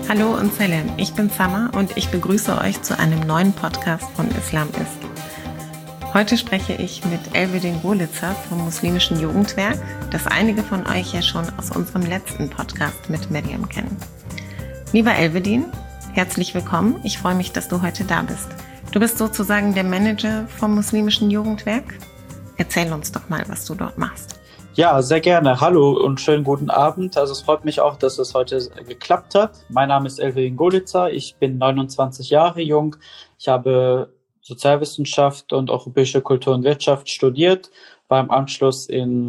Hallo und Salam, ich bin Sama und ich begrüße euch zu einem neuen Podcast von Islam ist. Heute spreche ich mit Elvedin Golitzer vom Muslimischen Jugendwerk, das einige von euch ja schon aus unserem letzten Podcast mit Maryam kennen. Lieber Elvedin, herzlich willkommen. Ich freue mich, dass du heute da bist. Du bist sozusagen der Manager vom Muslimischen Jugendwerk. Erzähl uns doch mal, was du dort machst. Ja, sehr gerne. Hallo und schönen guten Abend. Also es freut mich auch, dass es heute geklappt hat. Mein Name ist Elvedin Golitzer. Ich bin 29 Jahre jung. Ich habe Sozialwissenschaft und europäische Kultur und Wirtschaft studiert, war im Anschluss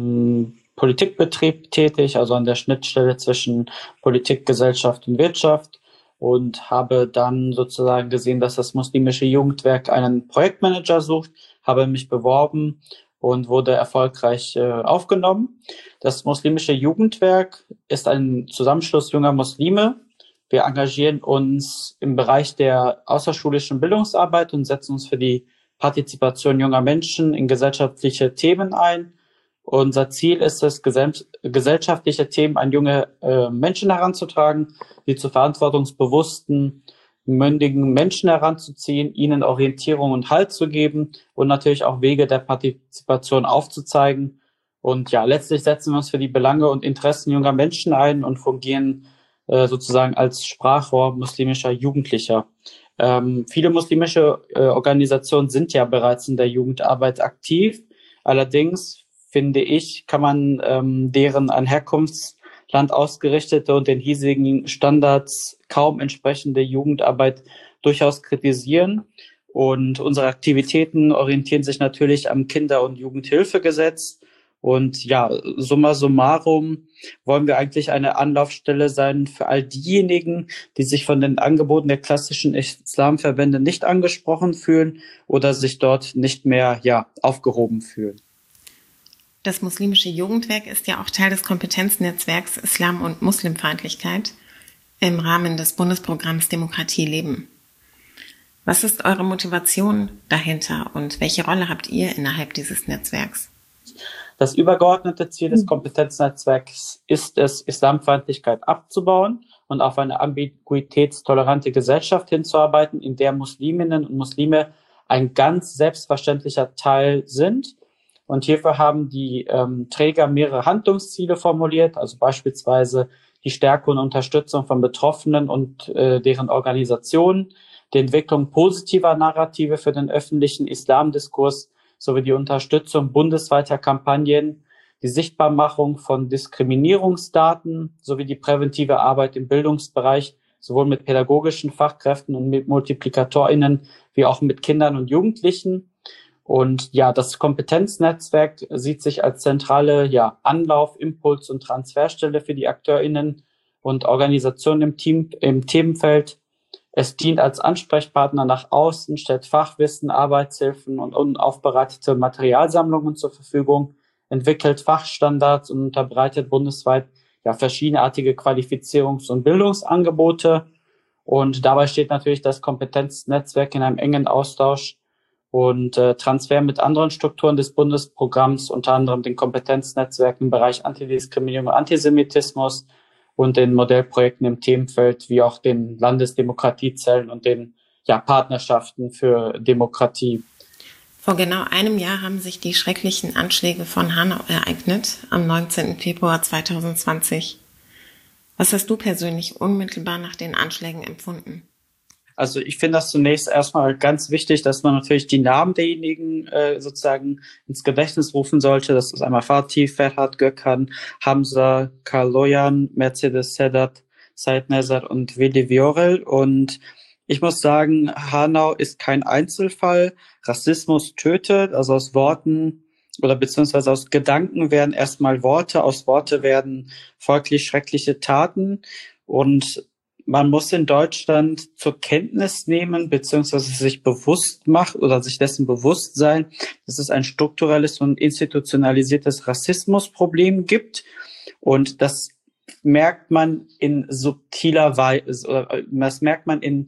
in Politikbetrieb tätig, also an der Schnittstelle zwischen Politik, Gesellschaft und Wirtschaft, und habe dann sozusagen gesehen, dass das Muslimische Jugendwerk einen Projektmanager sucht, habe mich beworben und wurde erfolgreich aufgenommen. Das Muslimische Jugendwerk ist ein Zusammenschluss junger Muslime. Wir engagieren uns im Bereich der außerschulischen Bildungsarbeit und setzen uns für die Partizipation junger Menschen in gesellschaftliche Themen ein. Unser Ziel ist es, gesellschaftliche Themen an junge Menschen heranzutragen, die zu verantwortungsbewussten, mündigen Menschen heranzuziehen, ihnen Orientierung und Halt zu geben und natürlich auch Wege der Partizipation aufzuzeigen. Und ja, letztlich setzen wir uns für die Belange und Interessen junger Menschen ein und fungieren sozusagen als Sprachrohr muslimischer Jugendlicher. Viele muslimische Organisationen sind ja bereits in der Jugendarbeit aktiv. Allerdings, finde ich, kann man deren an Herkunftsland ausgerichtete und den hiesigen Standards kaum entsprechende Jugendarbeit durchaus kritisieren. Und unsere Aktivitäten orientieren sich natürlich am Kinder- und Jugendhilfegesetz. Und ja, summa summarum wollen wir eigentlich eine Anlaufstelle sein für all diejenigen, die sich von den Angeboten der klassischen Islamverbände nicht angesprochen fühlen oder sich dort nicht mehr aufgehoben fühlen. Das Muslimische Jugendwerk ist ja auch Teil des Kompetenznetzwerks Islam und Muslimfeindlichkeit im Rahmen des Bundesprogramms Demokratie leben. Was ist eure Motivation dahinter und welche Rolle habt ihr innerhalb dieses Netzwerks? Das übergeordnete Ziel des Kompetenznetzwerks ist es, Islamfeindlichkeit abzubauen und auf eine ambiguitätstolerante Gesellschaft hinzuarbeiten, in der Musliminnen und Muslime ein ganz selbstverständlicher Teil sind. Und hierfür haben die Träger mehrere Handlungsziele formuliert, also beispielsweise die Stärke und Unterstützung von Betroffenen und deren Organisationen, die Entwicklung positiver Narrative für den öffentlichen Islamdiskurs sowie die Unterstützung bundesweiter Kampagnen, die Sichtbarmachung von Diskriminierungsdaten sowie die präventive Arbeit im Bildungsbereich, sowohl mit pädagogischen Fachkräften und mit MultiplikatorInnen wie auch mit Kindern und Jugendlichen. Und ja, das Kompetenznetzwerk sieht sich als zentrale Anlauf-, Impuls- und Transferstelle für die AkteurInnen und Organisationen im Themenfeld. Es dient als Ansprechpartner nach außen, stellt Fachwissen, Arbeitshilfen und unaufbereitete Materialsammlungen zur Verfügung, entwickelt Fachstandards und unterbreitet bundesweit verschiedenartige Qualifizierungs- und Bildungsangebote. Und dabei steht natürlich das Kompetenznetzwerk in einem engen Austausch und Transfer mit anderen Strukturen des Bundesprogramms, unter anderem den Kompetenznetzwerken im Bereich Antidiskriminierung und Antisemitismus und den Modellprojekten im Themenfeld, wie auch den Landesdemokratiezellen und den Partnerschaften für Demokratie. Vor genau einem Jahr haben sich die schrecklichen Anschläge von Hanau ereignet, am 19. Februar 2020. Was hast du persönlich unmittelbar nach den Anschlägen empfunden? Also ich finde das zunächst erstmal ganz wichtig, dass man natürlich die Namen derjenigen sozusagen ins Gedächtnis rufen sollte. Das ist einmal Fatih, Ferhat Gökhan, Hamza, Kaloyan, Mercedes Sedat, Said Nezar und Veli Viorel. Und ich muss sagen, Hanau ist kein Einzelfall. Rassismus tötet, also aus Worten oder beziehungsweise aus Gedanken werden erstmal Worte, aus Worte werden folglich schreckliche Taten. Und man muss in Deutschland zur Kenntnis nehmen, beziehungsweise sich bewusst machen oder sich dessen bewusst sein, dass es ein strukturelles und institutionalisiertes Rassismusproblem gibt. Und das merkt man in subtiler Weise, oder das merkt man in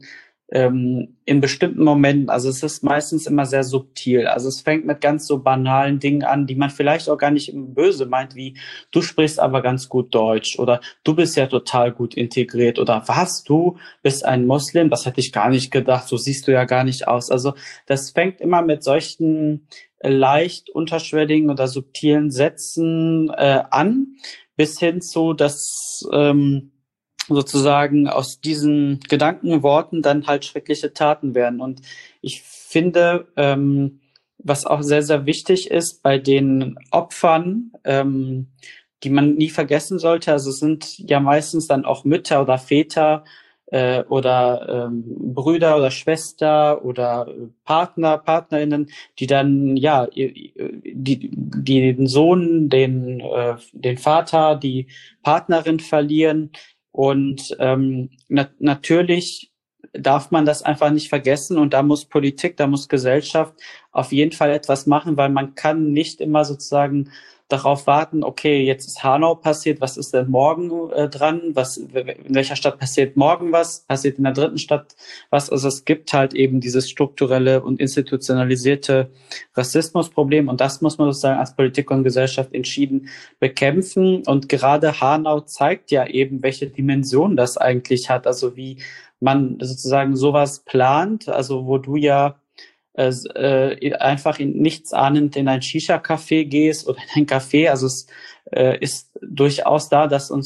in bestimmten Momenten, also es ist meistens immer sehr subtil. Also es fängt mit ganz so banalen Dingen an, die man vielleicht auch gar nicht böse meint, wie du sprichst aber ganz gut Deutsch oder du bist ja total gut integriert oder was, du bist ein Muslim, das hätte ich gar nicht gedacht, so siehst du ja gar nicht aus. Also das fängt immer mit solchen leicht unterschwelligen oder subtilen Sätzen an, bis hin zu, dass sozusagen aus diesen Gedankenworten dann halt schreckliche Taten werden. Und ich finde, was auch sehr, sehr wichtig ist bei den Opfern, die man nie vergessen sollte, also es sind ja meistens dann auch Mütter oder Väter oder Brüder oder Schwester oder Partnerinnen, die dann ja die den Sohn, den Vater, die Partnerin verlieren. Und natürlich darf man das einfach nicht vergessen und da muss Politik, da muss Gesellschaft auf jeden Fall etwas machen, weil man kann nicht immer sozusagen darauf warten, okay, jetzt ist Hanau passiert, was ist denn morgen dran, in welcher Stadt passiert morgen was, passiert in der dritten Stadt was, also es gibt halt eben dieses strukturelle und institutionalisierte Rassismusproblem und das muss man sozusagen als Politik und Gesellschaft entschieden bekämpfen und gerade Hanau zeigt ja eben, welche Dimension das eigentlich hat, also wie man sozusagen sowas plant, also wo du ja einfach nichts ahnend in ein Shisha-Café gehst oder in ein Café. Also es ist durchaus da,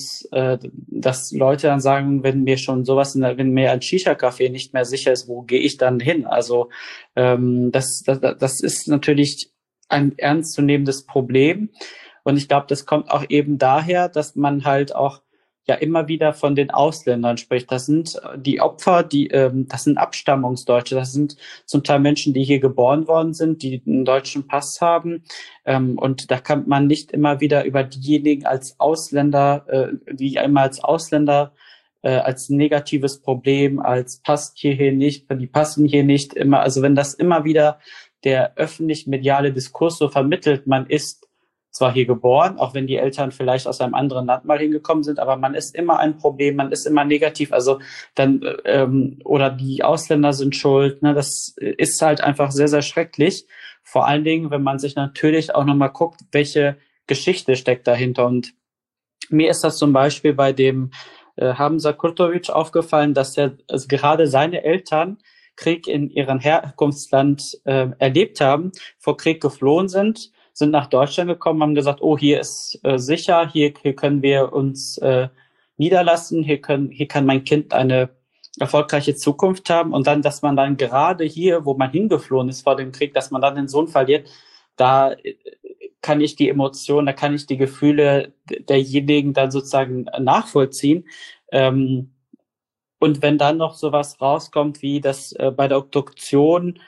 dass Leute dann sagen, wenn mir schon sowas, wenn mir ein Shisha-Café nicht mehr sicher ist, wo gehe ich dann hin? Also das ist natürlich ein ernstzunehmendes Problem. Und ich glaube, das kommt auch eben daher, dass man halt auch ja immer wieder von den Ausländern spricht. Das sind die Opfer, das sind Abstammungsdeutsche, das sind zum Teil Menschen, die hier geboren worden sind, die einen deutschen Pass haben. Und da kann man nicht immer wieder über diejenigen als Ausländer, die einmal als Ausländer als negatives Problem, als passt hierher nicht, die passen hier nicht immer. Also wenn das immer wieder der öffentlich-mediale Diskurs so vermittelt, man ist zwar hier geboren, auch wenn die Eltern vielleicht aus einem anderen Land mal hingekommen sind, aber man ist immer ein Problem, man ist immer negativ, also dann oder die Ausländer sind schuld, ne, das ist halt einfach sehr, sehr schrecklich. Vor allen Dingen, wenn man sich natürlich auch nochmal guckt, welche Geschichte steckt dahinter. Und mir ist das zum Beispiel bei dem Hamza Kurtovic aufgefallen, dass also gerade seine Eltern Krieg in ihrem Herkunftsland erlebt haben, vor Krieg geflohen sind nach Deutschland gekommen, haben gesagt, oh, hier ist sicher, hier können wir uns niederlassen, hier kann mein Kind eine erfolgreiche Zukunft haben und dann, dass man dann gerade hier, wo man hingeflohen ist vor dem Krieg, dass man dann den Sohn verliert, da kann ich die Emotionen, da kann ich die Gefühle derjenigen dann sozusagen nachvollziehen. Und wenn dann noch sowas rauskommt, wie das bei der Obduktion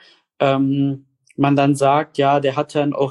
man dann sagt, ja, der hatte ein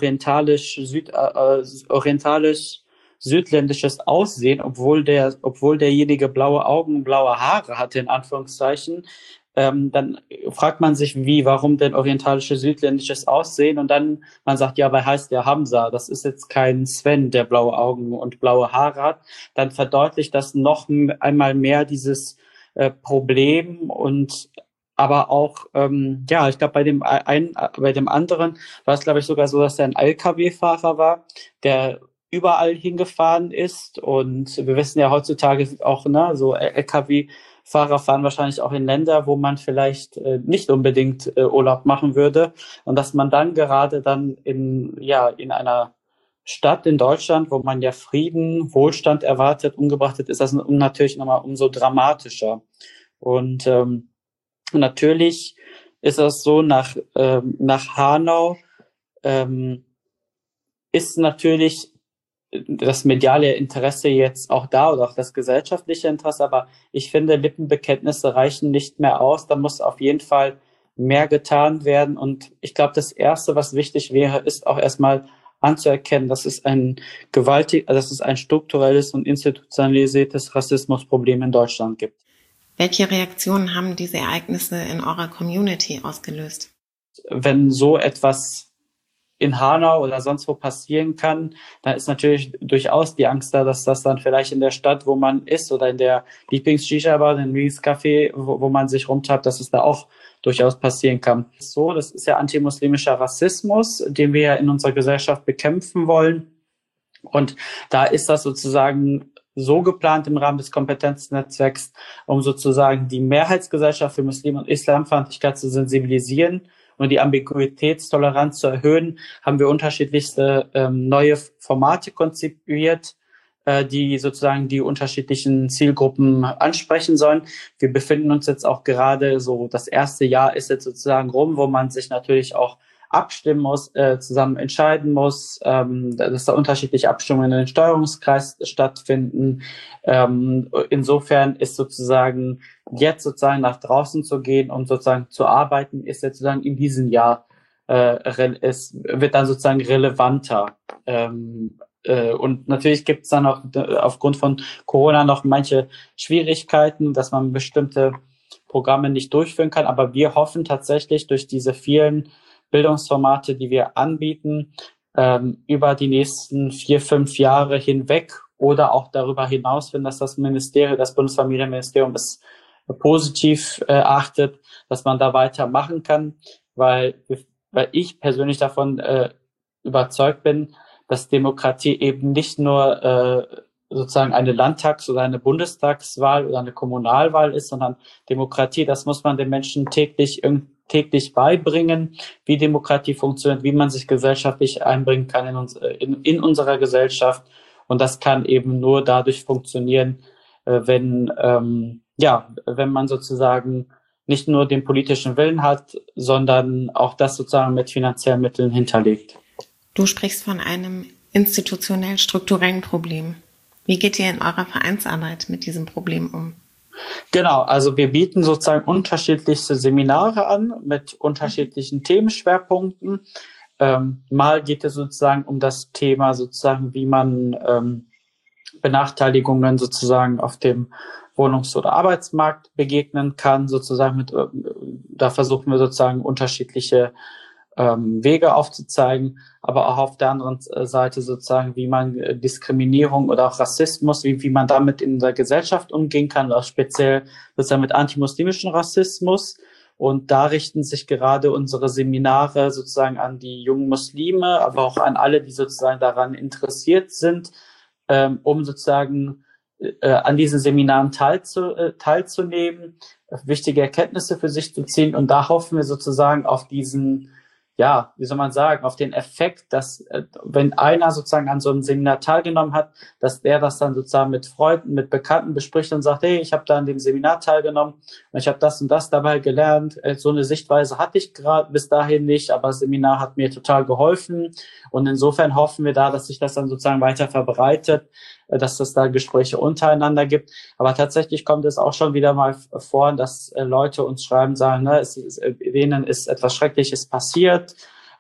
orientalisch-südländisches Aussehen, obwohl derjenige blaue Augen, blaue Haare hatte, in Anführungszeichen, dann fragt man sich, warum denn orientalisches, südländisches Aussehen? Und dann, man sagt, ja, weil heißt der Hamza, das ist jetzt kein Sven, der blaue Augen und blaue Haare hat. Dann verdeutlicht das noch einmal mehr dieses Problem und aber auch, ja, ich glaube, bei dem anderen war es, glaube ich, sogar so, dass er ein LKW-Fahrer war, der überall hingefahren ist. Und wir wissen ja heutzutage auch, ne, so LKW-Fahrer fahren wahrscheinlich auch in Länder, wo man vielleicht nicht unbedingt Urlaub machen würde. Und dass man dann gerade dann in einer Stadt in Deutschland, wo man ja Frieden, Wohlstand erwartet, umgebracht ist das natürlich nochmal umso dramatischer. Und natürlich ist das so, nach Hanau ist natürlich das mediale Interesse jetzt auch da oder auch das gesellschaftliche Interesse, aber ich finde, Lippenbekenntnisse reichen nicht mehr aus. Da muss auf jeden Fall mehr getan werden. Und ich glaube, das Erste, was wichtig wäre, ist auch erstmal anzuerkennen, dass es ein strukturelles und institutionalisiertes Rassismusproblem in Deutschland gibt. Welche Reaktionen haben diese Ereignisse in eurer Community ausgelöst? Wenn so etwas in Hanau oder sonst wo passieren kann, dann ist natürlich durchaus die Angst da, dass das dann vielleicht in der Stadt, wo man ist, oder in der Lieblings-Shisha-Bar, im Lieblingscafé, wo man sich rumtreibt, dass es da auch durchaus passieren kann. So, das ist ja antimuslimischer Rassismus, den wir ja in unserer Gesellschaft bekämpfen wollen. Und da ist das sozusagen so geplant im Rahmen des Kompetenznetzwerks, um sozusagen die Mehrheitsgesellschaft für Muslim- und Islamfeindlichkeit zu sensibilisieren und die Ambiguitätstoleranz zu erhöhen, haben wir unterschiedlichste neue Formate konzipiert, die sozusagen die unterschiedlichen Zielgruppen ansprechen sollen. Wir befinden uns jetzt auch gerade so, das erste Jahr ist jetzt sozusagen rum, wo man sich natürlich auch abstimmen muss, zusammen entscheiden muss, dass da unterschiedliche Abstimmungen in den Steuerungskreis stattfinden. Insofern ist sozusagen jetzt sozusagen nach draußen zu gehen und sozusagen zu arbeiten, ist jetzt sozusagen in diesem Jahr, es wird dann sozusagen relevanter. Und natürlich gibt es dann auch aufgrund von Corona noch manche Schwierigkeiten, dass man bestimmte Programme nicht durchführen kann. Aber wir hoffen tatsächlich durch diese vielen Bildungsformate, die wir anbieten, über die nächsten 4-5 Jahre hinweg oder auch darüber hinaus, wenn das Bundesfamilienministerium es positiv achtet, dass man da weitermachen kann, weil ich persönlich davon überzeugt bin, dass Demokratie eben nicht nur sozusagen eine Landtags- oder eine Bundestagswahl oder eine Kommunalwahl ist, sondern Demokratie, das muss man den Menschen täglich beibringen, wie Demokratie funktioniert, wie man sich gesellschaftlich einbringen kann in unserer Gesellschaft. Und das kann eben nur dadurch funktionieren, wenn man sozusagen nicht nur den politischen Willen hat, sondern auch das sozusagen mit finanziellen Mitteln hinterlegt. Du sprichst von einem institutionell strukturellen Problem. Wie geht ihr in eurer Vereinsarbeit mit diesem Problem um? Genau, also wir bieten sozusagen unterschiedlichste Seminare an mit unterschiedlichen Themenschwerpunkten. Mal geht es sozusagen um das Thema sozusagen, wie man Benachteiligungen sozusagen auf dem Wohnungs- oder Arbeitsmarkt begegnen kann. Sozusagen da versuchen wir sozusagen unterschiedliche Wege aufzuzeigen, aber auch auf der anderen Seite sozusagen, wie man Diskriminierung oder auch Rassismus, wie man damit in der Gesellschaft umgehen kann, auch speziell sozusagen mit antimuslimischen Rassismus. Und da richten sich gerade unsere Seminare sozusagen an die jungen Muslime, aber auch an alle, die sozusagen daran interessiert sind, um sozusagen an diesen Seminaren teilzunehmen, wichtige Erkenntnisse für sich zu ziehen. Und da hoffen wir sozusagen auf diesen, auf den Effekt, dass wenn einer sozusagen an so einem Seminar teilgenommen hat, dass der das dann sozusagen mit Freunden, mit Bekannten bespricht und sagt, hey, ich habe da an dem Seminar teilgenommen und ich habe das und das dabei gelernt. So eine Sichtweise hatte ich gerade bis dahin nicht, aber das Seminar hat mir total geholfen. Und insofern hoffen wir da, dass sich das dann sozusagen weiter verbreitet, dass es da Gespräche untereinander gibt. Aber tatsächlich kommt es auch schon wieder mal vor, dass Leute uns schreiben, sagen, denen ist etwas Schreckliches passiert.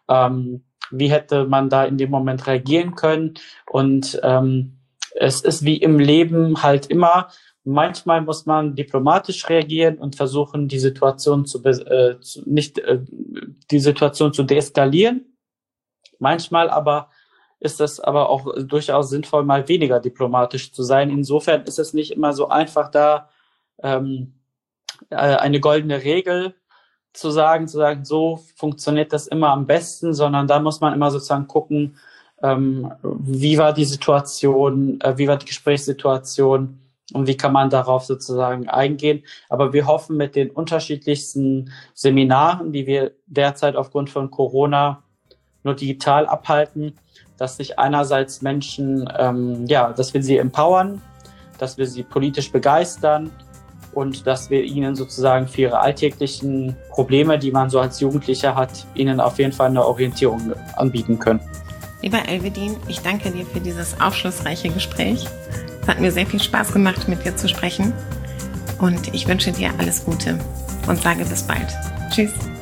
Wie hätte man da in dem Moment reagieren können? Und es ist wie im Leben halt immer, manchmal muss man diplomatisch reagieren und versuchen, die Situation zu deeskalieren. Manchmal aber ist es aber auch durchaus sinnvoll, mal weniger diplomatisch zu sein. Insofern ist es nicht immer so einfach, da eine goldene Regel zu sagen, so funktioniert das immer am besten, sondern da muss man immer sozusagen gucken, wie war die Situation, wie war die Gesprächssituation und wie kann man darauf sozusagen eingehen. Aber wir hoffen mit den unterschiedlichsten Seminaren, die wir derzeit aufgrund von Corona nur digital abhalten, dass sich einerseits Menschen, dass wir sie empowern, dass wir sie politisch begeistern und dass wir ihnen sozusagen für ihre alltäglichen Probleme, die man so als Jugendlicher hat, ihnen auf jeden Fall eine Orientierung anbieten können. Lieber Elvedin, ich danke dir für dieses aufschlussreiche Gespräch. Es hat mir sehr viel Spaß gemacht, mit dir zu sprechen und ich wünsche dir alles Gute und sage bis bald. Tschüss.